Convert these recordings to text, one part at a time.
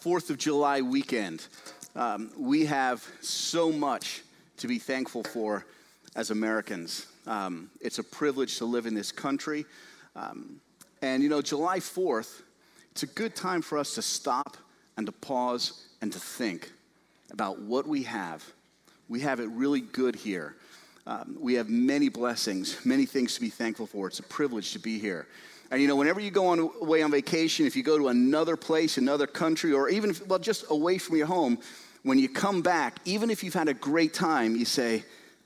4th of July weekend. We have so much to be thankful for as Americans. It's a privilege to live in this country. And you know, July 4th, it's a good time for us to stop and to pause and to think about what we have. We have it really good here. We have many blessings, many things to be thankful for. It's a privilege to be here. And you know, whenever you go away on vacation, if you go to another place, another country, or even, just away from your home, when you come back, even if you've had a great time, you say,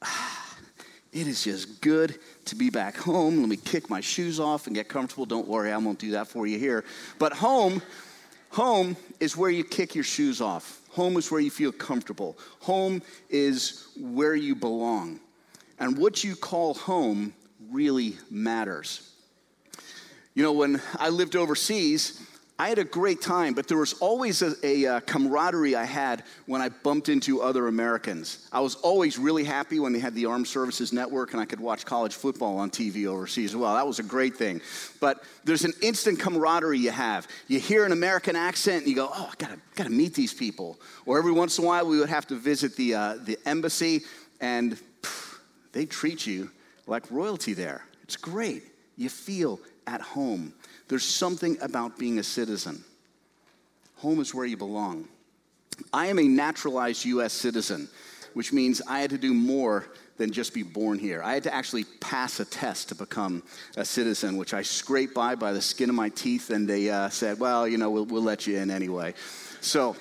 it is just good to be back home. Let me kick my shoes off and get comfortable. Don't worry, I won't do that for you here. But home is where you kick your shoes off. Home is where you feel comfortable. Home is where you belong. And what you call home really matters. You know, when I lived overseas, I had a great time, but there was always a camaraderie I had when I bumped into other Americans. I was always really happy when they had the Armed Services Network and I could watch college football on TV overseas as well. That was a great thing. But there's an instant camaraderie you have. You hear an American accent and you go, oh, I gotta meet these people. Or every once in a while we would have to visit the embassy and they treat you like royalty there. It's great. You feel at home. There's something about being a citizen. Home is where you belong. I am a naturalized U.S. citizen, which means I had to do more than just be born here. I had to actually pass a test to become a citizen, which I scraped by the skin of my teeth, and they said, well, you know, we'll let you in anyway. So,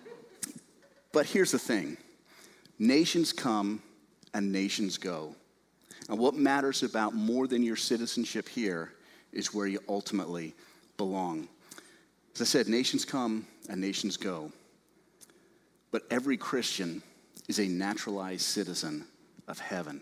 but here's the thing. Nations come and nations go. And what matters about more than your citizenship here is where you ultimately belong. As I said, nations come and nations go. But every Christian is a naturalized citizen of heaven.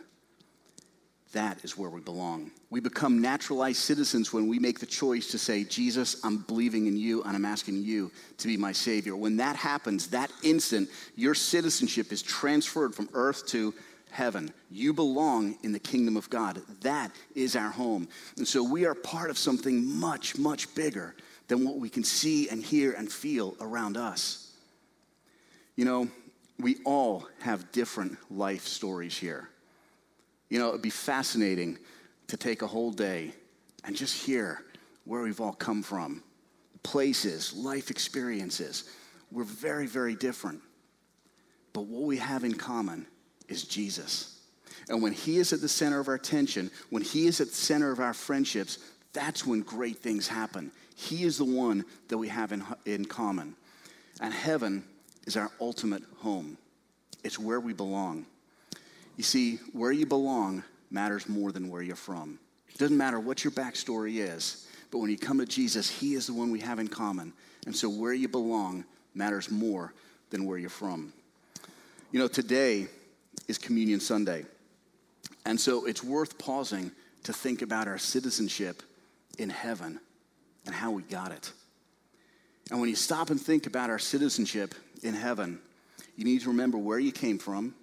That is where we belong. We become naturalized citizens when we make the choice to say, Jesus, I'm believing in you and I'm asking you to be my Savior. When that happens, that instant, your citizenship is transferred from earth to heaven. You belong in the kingdom of God. That is our home. And so we are part of something much, much bigger than what we can see and hear and feel around us. You know, we all have different life stories here. You know, it'd be fascinating to take a whole day and just hear where we've all come from. Places, life experiences. We're very, very different. But what we have in common is Jesus. And when he is at the center of our attention, when he is at the center of our friendships, that's when great things happen. He is the one that we have in common. And heaven is our ultimate home. It's where we belong. You see, where you belong matters more than where you're from. It doesn't matter what your backstory is, but when you come to Jesus, he is the one we have in common. And so where you belong matters more than where you're from. You know, today is Communion Sunday. And so it's worth pausing to think about our citizenship in heaven and how we got it. And when you stop and think about our citizenship in heaven, you need to remember where you came from.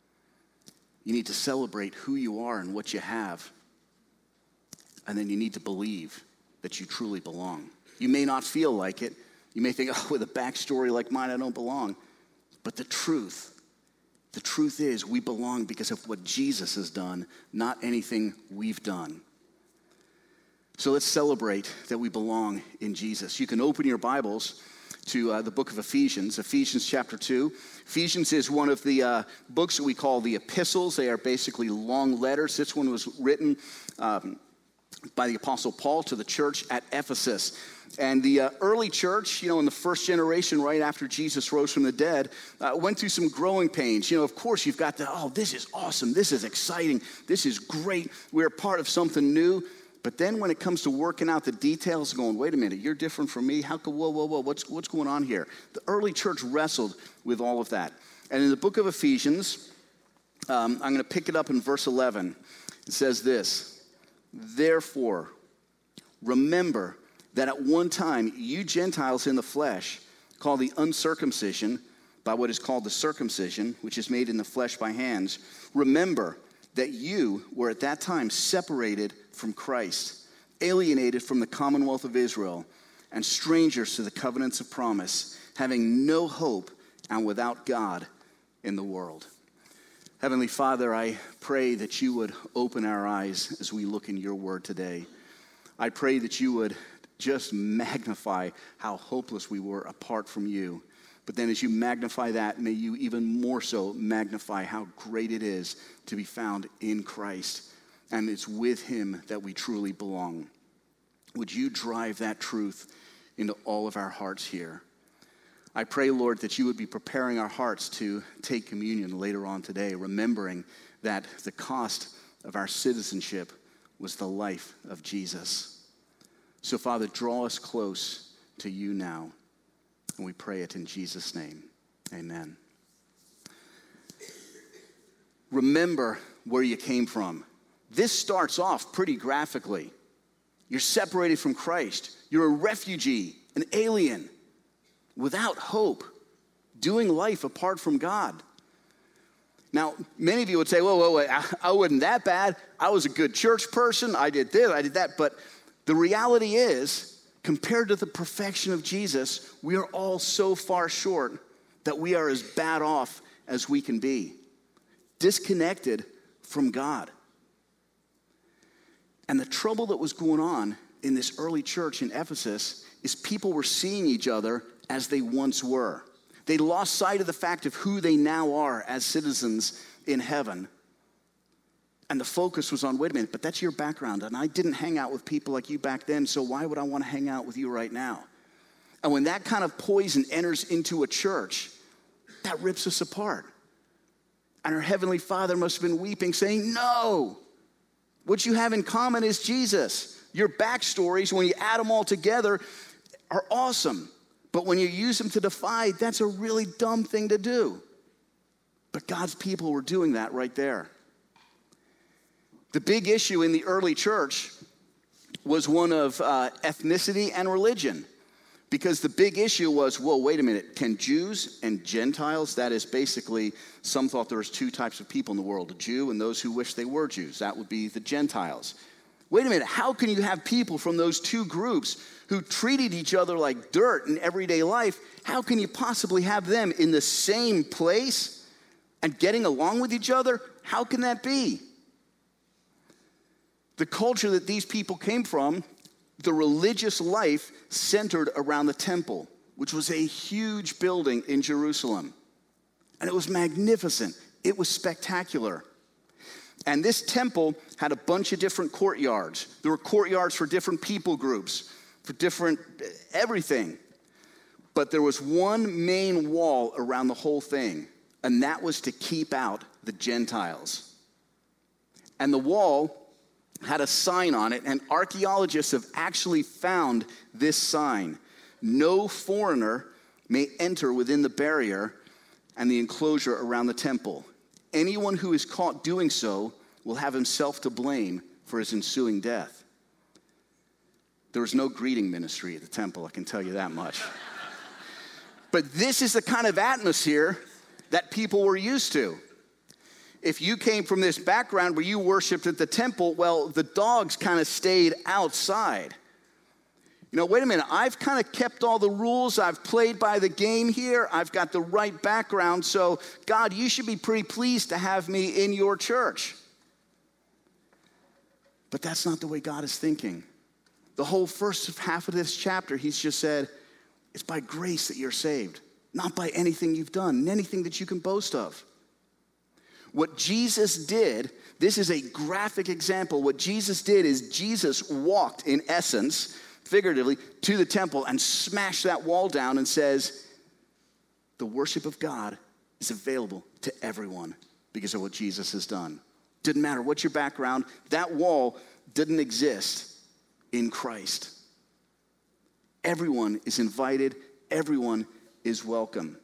You need to celebrate who you are and what you have. And then you need to believe that you truly belong. You may not feel like it. You may think, oh, with a backstory like mine, I don't belong. But the truth is we belong because of what Jesus has done, not anything we've done. So let's celebrate that we belong in Jesus. You can open your Bibles to the book of Ephesians chapter 2. Ephesians is one of the books that we call the epistles. They are basically long letters. This one was written by the Apostle Paul to the church at Ephesus. And the early church, you know, in the first generation right after Jesus rose from the dead, went through some growing pains. You know, of course, you've got this is awesome. This is exciting. This is great. We're part of something new. But then when it comes to working out the details, going, wait a minute, you're different from me? How come, whoa, what's going on here? The early church wrestled with all of that. And in the book of Ephesians, I'm going to pick it up in verse 11. It says this, therefore, remember that at one time you Gentiles in the flesh, called the uncircumcision by what is called the circumcision, which is made in the flesh by hands, remember that you were at that time separated from Christ, alienated from the commonwealth of Israel, and strangers to the covenants of promise, having no hope and without God in the world. Heavenly Father, I pray that you would open our eyes as we look in your word today. I pray that you would just magnify how hopeless we were apart from you. But then as you magnify that, may you even more so magnify how great it is to be found in Christ. And it's with him that we truly belong. Would you drive that truth into all of our hearts here? I pray, Lord, that you would be preparing our hearts to take communion later on today, remembering that the cost of our citizenship was the life of Jesus. So, Father, draw us close to you now, and we pray it in Jesus' name. Amen. Remember where you came from. This starts off pretty graphically. You're separated from Christ. You're a refugee, an alien, without hope, doing life apart from God. Now, many of you would say, whoa, I wasn't that bad. I was a good church person. I did this, I did that. But the reality is, compared to the perfection of Jesus, we are all so far short that we are as bad off as we can be, disconnected from God. And the trouble that was going on in this early church in Ephesus is people were seeing each other as they once were. They lost sight of the fact of who they now are as citizens in heaven. And the focus was on, wait a minute, but that's your background. And I didn't hang out with people like you back then, so why would I want to hang out with you right now? And when that kind of poison enters into a church, that rips us apart. And our Heavenly Father must have been weeping, saying, no, what you have in common is Jesus. Your backstories, when you add them all together, are awesome. But when you use them to divide, that's a really dumb thing to do. But God's people were doing that right there. The big issue in the early church was one of ethnicity and religion. Because the big issue was, whoa, wait a minute, can Jews and Gentiles, that is basically, some thought there was two types of people in the world, a Jew and those who wish they were Jews. That would be the Gentiles. Wait a minute, how can you have people from those two groups who treated each other like dirt in everyday life? How can you possibly have them in the same place and getting along with each other? How can that be? The culture that these people came from, the religious life centered around the temple, which was a huge building in Jerusalem. And it was magnificent. It was spectacular. And this temple had a bunch of different courtyards. There were courtyards for different people groups, for different everything. But there was one main wall around the whole thing, and that was to keep out the Gentiles. And the wall had a sign on it, and archaeologists have actually found this sign. No foreigner may enter within the barrier and the enclosure around the temple. Anyone who is caught doing so will have himself to blame for his ensuing death. There was no greeting ministry at the temple, I can tell you that much. But this is the kind of atmosphere that people were used to. If you came from this background where you worshiped at the temple, well, the dogs kind of stayed outside. You know, wait a minute, I've kind of kept all the rules. I've played by the game here. I've got the right background. So, God, you should be pretty pleased to have me in your church. But that's not the way God is thinking. The whole first half of this chapter, he's just said, it's by grace that you're saved, not by anything you've done, anything that you can boast of. What Jesus did, this is a graphic example. What Jesus did is Jesus walked, in essence, figuratively, to the temple and smashed that wall down and says, the worship of God is available to everyone because of what Jesus has done. Didn't matter what your background, that wall didn't exist in Christ. Everyone is invited. Everyone is welcome.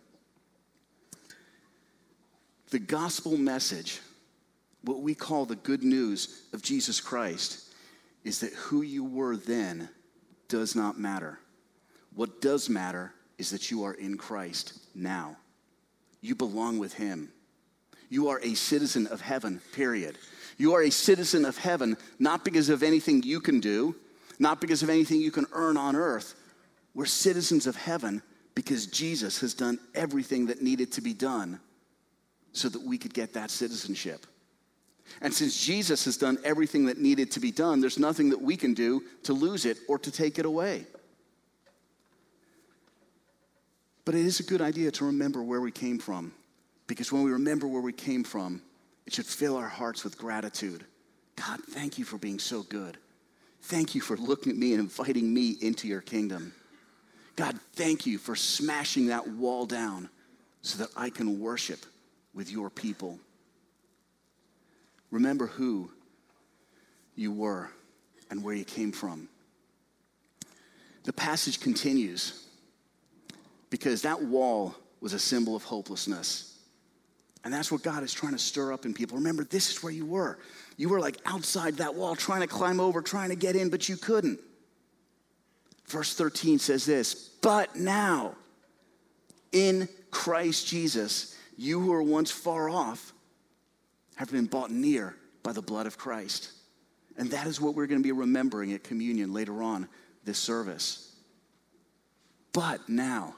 The gospel message, what we call the good news of Jesus Christ, is that who you were then does not matter. What does matter is that you are in Christ now. You belong with him. You are a citizen of heaven, period. You are a citizen of heaven, not because of anything you can do, not because of anything you can earn on earth. We're citizens of heaven because Jesus has done everything that needed to be done so that we could get that citizenship. And since Jesus has done everything that needed to be done, there's nothing that we can do to lose it or to take it away. But it is a good idea to remember where we came from, because when we remember where we came from, it should fill our hearts with gratitude. God, thank you for being so good. Thank you for looking at me and inviting me into your kingdom. God, thank you for smashing that wall down so that I can worship with your people. Remember who you were and where you came from. The passage continues because that wall was a symbol of hopelessness. And that's what God is trying to stir up in people. Remember, this is where you were. You were like outside that wall, trying to climb over, trying to get in, but you couldn't. Verse 13 says this, but now, in Christ Jesus, you who were once far off have been brought near by the blood of Christ. And that is what we're going to be remembering at communion later on this service. But now,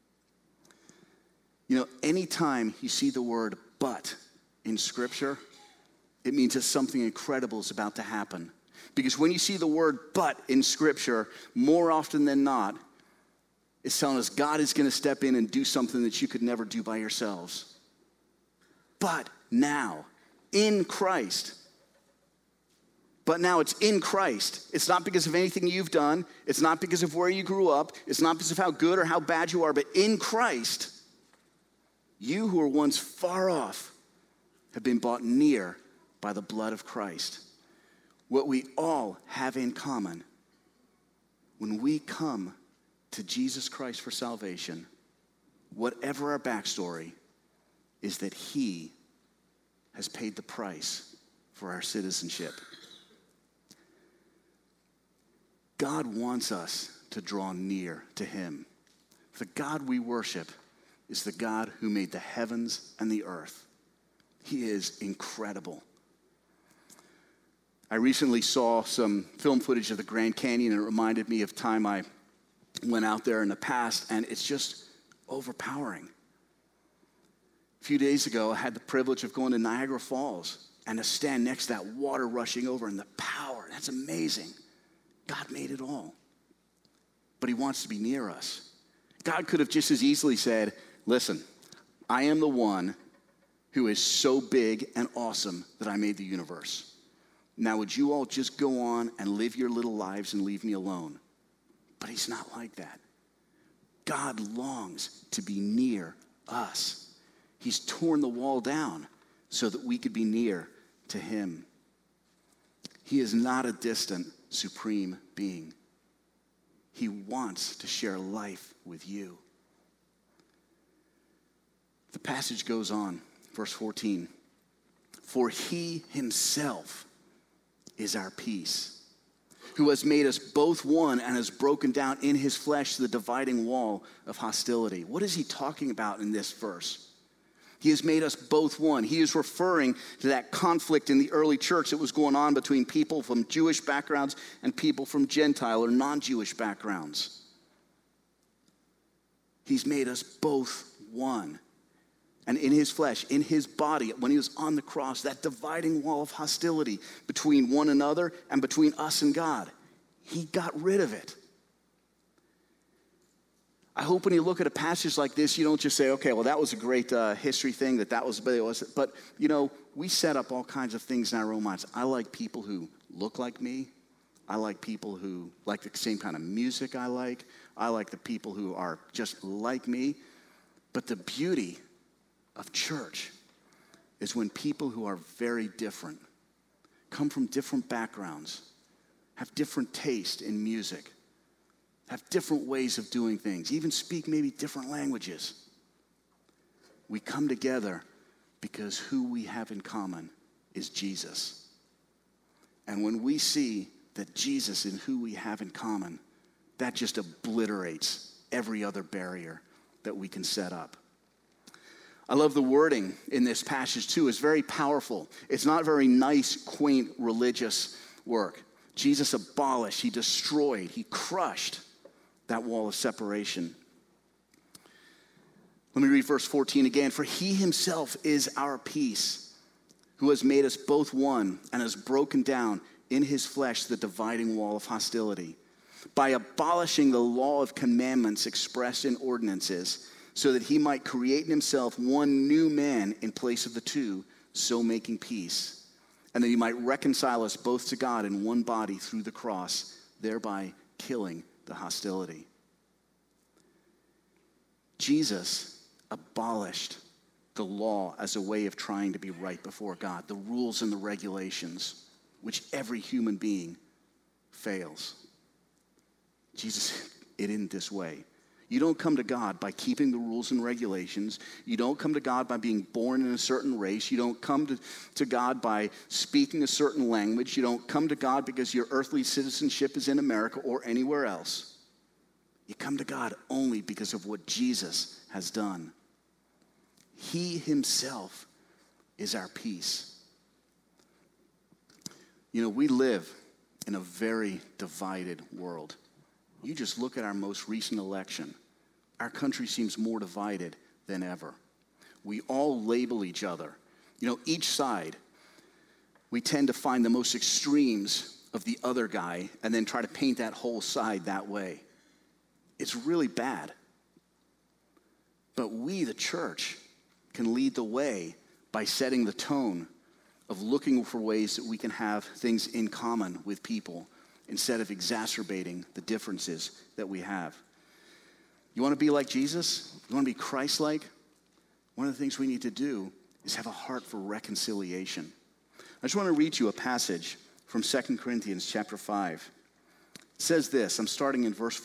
anytime you see the word but in Scripture, it means that something incredible is about to happen. Because when you see the word but in Scripture, more often than not, it's telling us God is going to step in and do something that you could never do by yourselves. But now, in Christ. But now it's in Christ. It's not because of anything you've done. It's not because of where you grew up. It's not because of how good or how bad you are. But in Christ, you who were once far off have been brought near by the blood of Christ. What we all have in common when we come to Jesus Christ for salvation, whatever our backstory, is that he has paid the price for our citizenship. God wants us to draw near to him. The God we worship is the God who made the heavens and the earth. He is incredible. I recently saw some film footage of the Grand Canyon, and it reminded me of time I went out there in the past, and it's just overpowering. A few days ago, I had the privilege of going to Niagara Falls and to stand next to that water rushing over and the power. That's amazing. God made it all. But he wants to be near us. God could have just as easily said, listen, I am the one who is so big and awesome that I made the universe. Now, would you all just go on and live your little lives and leave me alone? But he's not like that. God longs to be near us. He's torn the wall down so that we could be near to him. He is not a distant, supreme being. He wants to share life with you. The passage goes on, verse 14. For he himself is our peace, who has made us both one and has broken down in his flesh the dividing wall of hostility. What is he talking about in this verse? He has made us both one. He is referring to that conflict in the early church that was going on between people from Jewish backgrounds and people from Gentile or non-Jewish backgrounds. He's made us both one. And in his flesh, in his body, when he was on the cross, that dividing wall of hostility between one another and between us and God, he got rid of it. I hope when you look at a passage like this, you don't just say, okay, well, that was a great history thing, that was, but, we set up all kinds of things in our own minds. I like people who look like me. I like people who like the same kind of music I like. I like the people who are just like me. But the beauty of church is when people who are very different, come from different backgrounds, have different taste in music, have different ways of doing things, even speak maybe different languages. We come together because who we have in common is Jesus. And when we see that Jesus and who we have in common, that just obliterates every other barrier that we can set up. I love the wording in this passage too. It's very powerful. It's not very nice, quaint, religious work. Jesus abolished, he destroyed, he crushed that wall of separation. Let me read verse 14 again. For he himself is our peace, who has made us both one and has broken down in his flesh the dividing wall of hostility, by abolishing the law of commandments expressed in ordinances, so that he might create in himself one new man in place of the two, so making peace, and that he might reconcile us both to God in one body through the cross, thereby killing the hostility. Jesus abolished the law as a way of trying to be right before God, the rules and the regulations, which every human being fails. Jesus did it in this way. You don't come to God by keeping the rules and regulations. You don't come to God by being born in a certain race. You don't come to God by speaking a certain language. You don't come to God because your earthly citizenship is in America or anywhere else. You come to God only because of what Jesus has done. He himself is our peace. You know, we live in a very divided world. You just look at our most recent election. Our country seems more divided than ever. We all label each other. You know, each side, we tend to find the most extremes of the other guy and then try to paint that whole side that way. It's really bad. But we, the church, can lead the way by setting the tone of looking for ways that we can have things in common with people instead of exacerbating the differences that we have. You want to be like Jesus? You want to be Christ-like? One of the things we need to do is have a heart for reconciliation. I just want to read you a passage from 2 Corinthians chapter 5. It says this, I'm starting in verse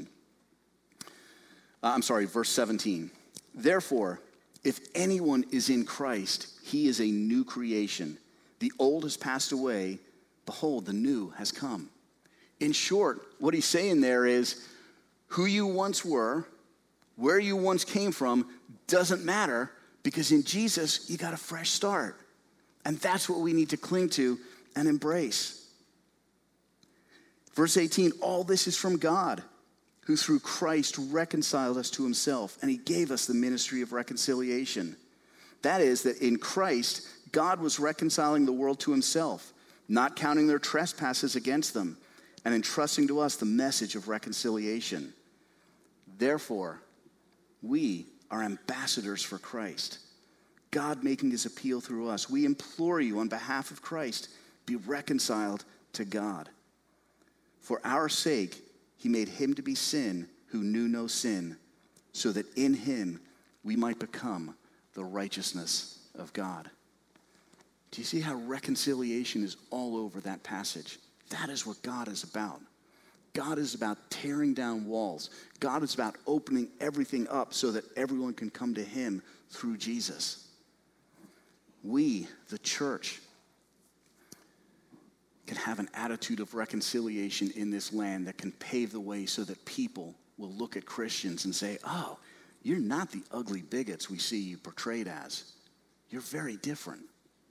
17. Therefore, if anyone is in Christ, he is a new creation. The old has passed away. Behold, the new has come. In short, what he's saying there is who you once were, where you once came from, doesn't matter because in Jesus, you got a fresh start. And that's what we need to cling to and embrace. Verse 18, all this is from God, who through Christ reconciled us to himself, and he gave us the ministry of reconciliation. That is, that in Christ, God was reconciling the world to himself, not counting their trespasses against them, and entrusting to us the message of reconciliation. Therefore, we are ambassadors for Christ, God making his appeal through us. We implore you on behalf of Christ, be reconciled to God. For our sake, he made him to be sin who knew no sin, so that in him we might become the righteousness of God. Do you see how reconciliation is all over that passage? That is what God is about. God is about tearing down walls. God is about opening everything up so that everyone can come to him through Jesus. We, the church, can have an attitude of reconciliation in this land that can pave the way so that people will look at Christians and say, oh, you're not the ugly bigots we see you portrayed as. You're very different.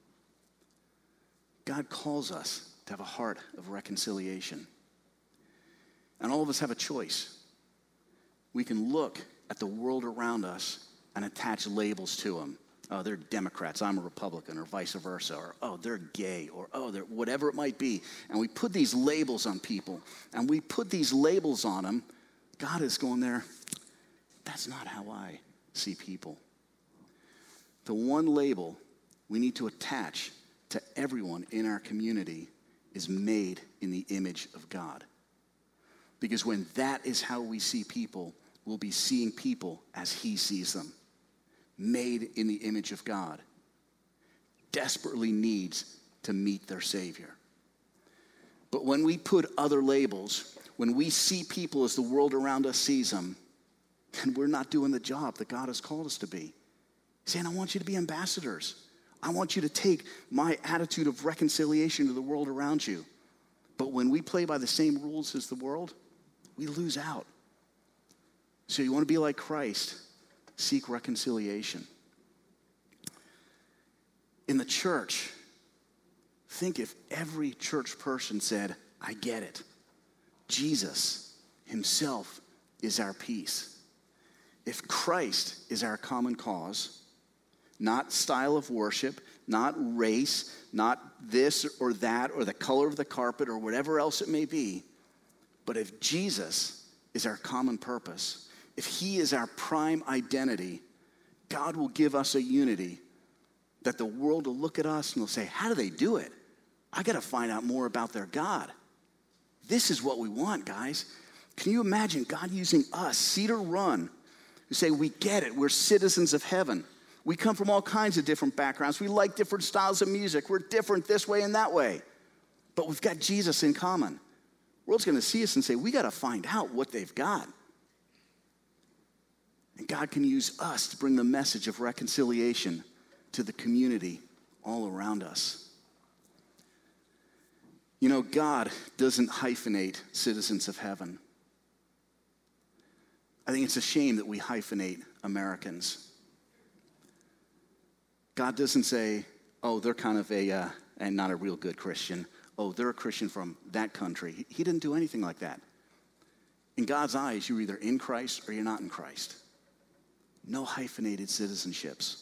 God calls us to have a heart of reconciliation. And all of us have a choice. We can look at the world around us and attach labels to them. Oh, they're Democrats, I'm a Republican, or vice versa, or oh, they're gay, or oh, they're whatever it might be. And we put these labels on people, and we put these labels on them. God is going there, that's not how I see people. The one label we need to attach to everyone in our community is made in the image of God. Because when that is how we see people, we'll be seeing people as he sees them. Made in the image of God. Desperately needs to meet their Savior. But when we put other labels, when we see people as the world around us sees them, then we're not doing the job that God has called us to be. He's saying, I want you to be ambassadors. I want you to take my attitude of reconciliation to the world around you. But when we play by the same rules as the world, we lose out. So you want to be like Christ, seek reconciliation. In the church, think if every church person said, I get it. Jesus himself is our peace. if Christ is our common cause, not style of worship, not race, not this or that or the color of the carpet or whatever else it may be, but if Jesus is our common purpose, if he is our prime identity, God will give us a unity that the world will look at us and will say, how do they do it? I got to find out more about their God. This is what we want, guys. Can you imagine God using us, Cedar Run, who say, we get it, we're citizens of heaven. We come from all kinds of different backgrounds. We like different styles of music. We're different this way and that way. But we've got Jesus in common. The world's going to see us and say, we got to find out what they've got. And God can use us to bring the message of reconciliation to the community all around us. You know, God doesn't hyphenate citizens of heaven. I think it's a shame that we hyphenate Americans. God doesn't say, oh, they're kind of and not a real good Christian. Oh, they're a Christian from that country. He didn't do anything like that. In God's eyes, you're either in Christ or you're not in Christ. No hyphenated citizenships.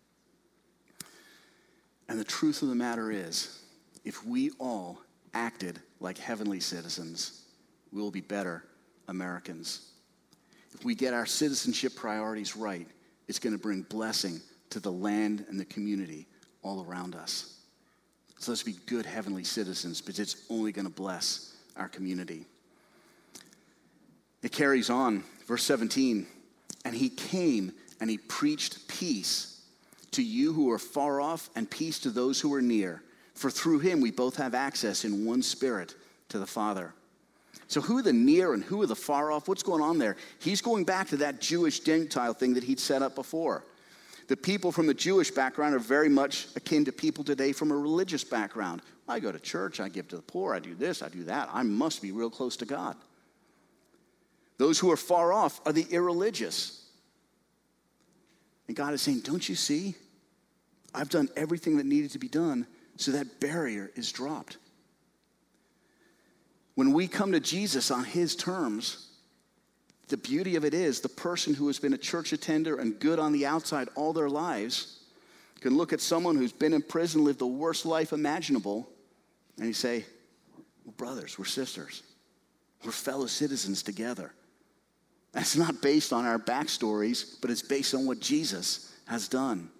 And the truth of the matter is, if we all acted like heavenly citizens, we will be better Americans. If we get our citizenship priorities right, it's going to bring blessing to the land and the community all around us. So let's be good heavenly citizens, because it's only going to bless our community. It carries on, verse 17, and he came and he preached peace to you who are far off and peace to those who are near. For through him we both have access in one spirit to the Father. So who are the near and who are the far off? What's going on there? He's going back to that Jewish Gentile thing that he'd set up before. The people from the Jewish background are very much akin to people today from a religious background. I go to church, I give to the poor, I do this, I do that. I must be real close to God. Those who are far off are the irreligious. And God is saying, don't you see? I've done everything that needed to be done, so that barrier is dropped. When we come to Jesus on his terms, the beauty of it is the person who has been a church attender and good on the outside all their lives can look at someone who's been in prison, lived the worst life imaginable, and you say, we're brothers, we're sisters, we're fellow citizens together. That's not based on our backstories, but it's based on what Jesus has done.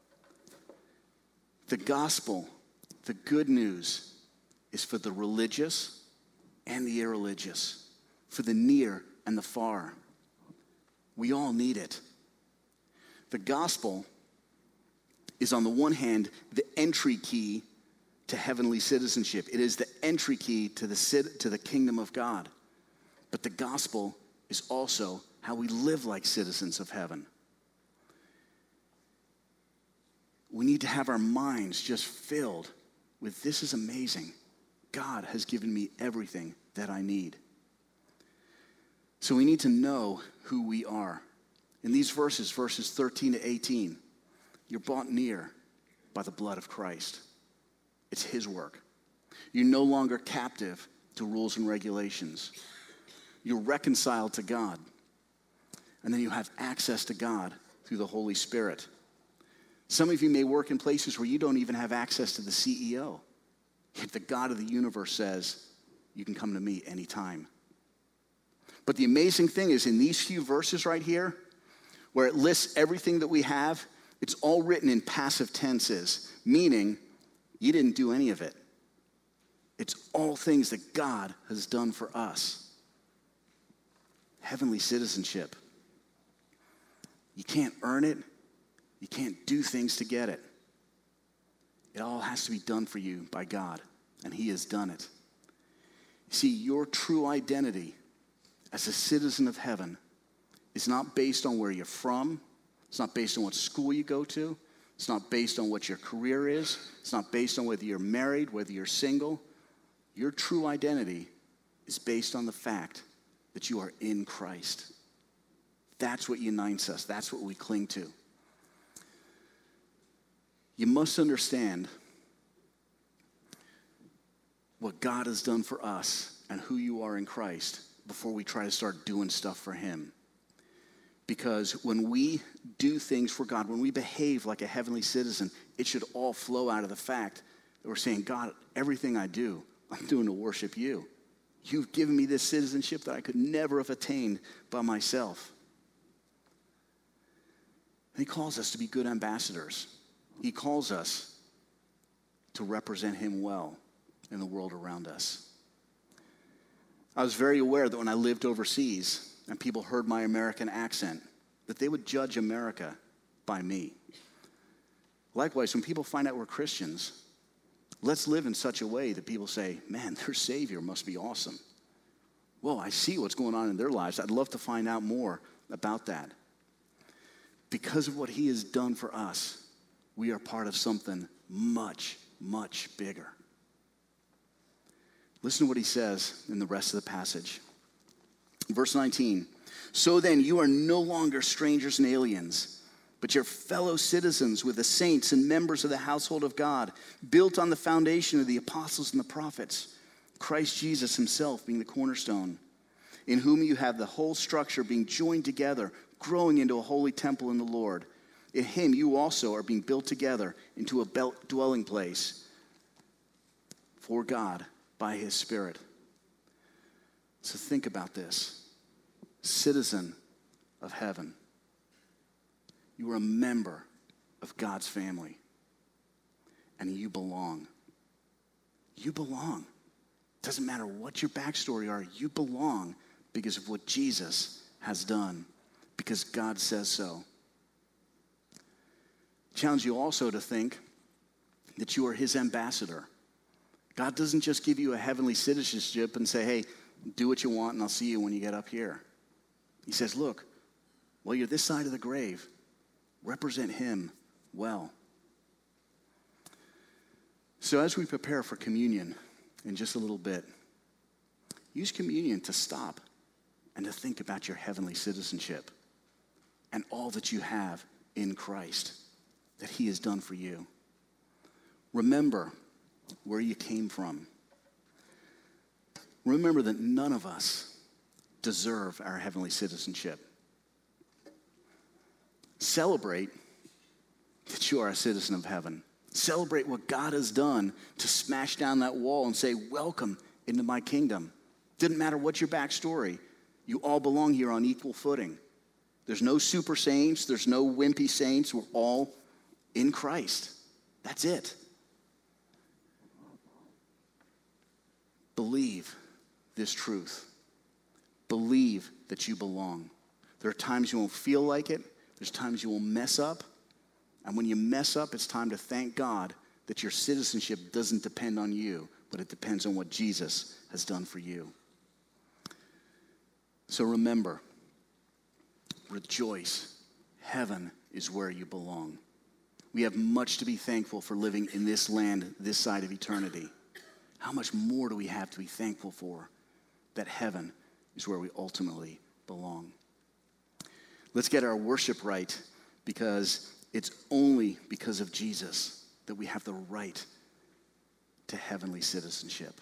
The gospel, the good news, is for the religious and the irreligious, for the near and the far. We all need it. The gospel is, on the one hand, the entry key to heavenly citizenship. It is the entry key to the kingdom of God. But the gospel is also how we live like citizens of heaven. We need to have our minds just filled with, this is amazing. God has given me everything that I need. So we need to know who we are. In these verses 13 to 18, you're brought near by the blood of Christ. It's his work. You're no longer captive to rules and regulations. You're reconciled to God. And then you have access to God through the Holy Spirit. Some of you may work in places where you don't even have access to the CEO. Yet the God of the universe says, you can come to me anytime. But the amazing thing is, in these few verses right here, where it lists everything that we have, it's all written in passive tenses, meaning you didn't do any of it. It's all things that God has done for us. Heavenly citizenship. You can't earn it. You can't do things to get it. It all has to be done for you by God, and he has done it. You see, your true identity as a citizen of heaven is not based on where you're from. It's not based on what school you go to. It's not based on what your career is. It's not based on whether you're married, whether you're single. Your true identity is based on the fact that you are in Christ. That's what unites us. That's what we cling to. You must understand what God has done for us and who you are in Christ before we try to start doing stuff for him. Because when we do things for God, when we behave like a heavenly citizen, it should all flow out of the fact that we're saying, God, everything I do, I'm doing to worship you. You've given me this citizenship that I could never have attained by myself. And he calls us to be good ambassadors. He calls us to represent him well in the world around us. I was very aware that when I lived overseas and people heard my American accent, that they would judge America by me. Likewise, when people find out we're Christians, let's live in such a way that people say, man, their Savior must be awesome. Well, I see what's going on in their lives. I'd love to find out more about that. Because of what he has done for us, we are part of something much, much bigger. Listen to what he says in the rest of the passage. Verse 19, so then you are no longer strangers and aliens, but you're fellow citizens with the saints and members of the household of God, built on the foundation of the apostles and the prophets, Christ Jesus himself being the cornerstone, in whom you have the whole structure being joined together, growing into a holy temple in the Lord. In him you also are being built together into a dwelling place for God by his Spirit. So think about this. Citizen of heaven. You are a member of God's family. And you belong. You belong. Doesn't matter what your backstory are, you belong because of what Jesus has done. Because God says so. Challenge you also to think that you are his ambassador. God doesn't just give you a heavenly citizenship and say, hey, do what you want and I'll see you when you get up here. He says, look, while you're this side of the grave, represent him well. So as we prepare for communion in just a little bit, use communion to stop and to think about your heavenly citizenship and all that you have in Christ that he has done for you. Remember where you came from. Remember that none of us deserve our heavenly citizenship. Celebrate that you are a citizen of heaven. Celebrate what God has done to smash down that wall and say, welcome into my kingdom. Didn't matter what your backstory. You all belong here on equal footing. There's no super saints. There's no wimpy saints. We're all in Christ. That's it. Believe this truth. Believe that you belong. There are times you won't feel like it. There's times you will mess up. And when you mess up, it's time to thank God that your citizenship doesn't depend on you, but it depends on what Jesus has done for you. So remember, rejoice. Heaven is where you belong. We have much to be thankful for living in this land, this side of eternity. How much more do we have to be thankful for that heaven is where we ultimately belong? Let's get our worship right, because it's only because of Jesus that we have the right to heavenly citizenship.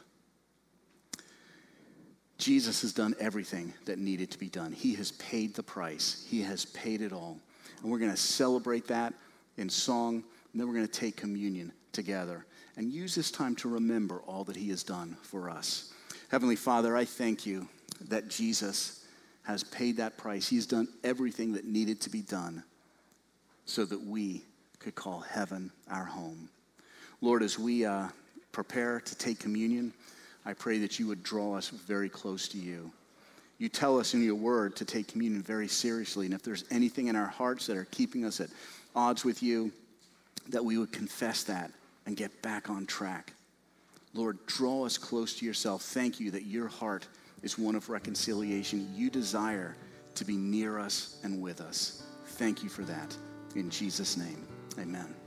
Jesus has done everything that needed to be done. He has paid the price. He has paid it all. And we're going to celebrate that in song, and then we're going to take communion together and use this time to remember all that he has done for us. Heavenly Father, I thank you that Jesus has paid that price. He's done everything that needed to be done so that we could call heaven our home. Lord, as we prepare to take communion, I pray that you would draw us very close to you. You tell us in your word to take communion very seriously, and if there's anything in our hearts that are keeping us at odds with you, that we would confess that and get back on track. Lord, draw us close to yourself. Thank you that your heart is one of reconciliation. You desire to be near us and with us. Thank you for that. In Jesus' name, amen.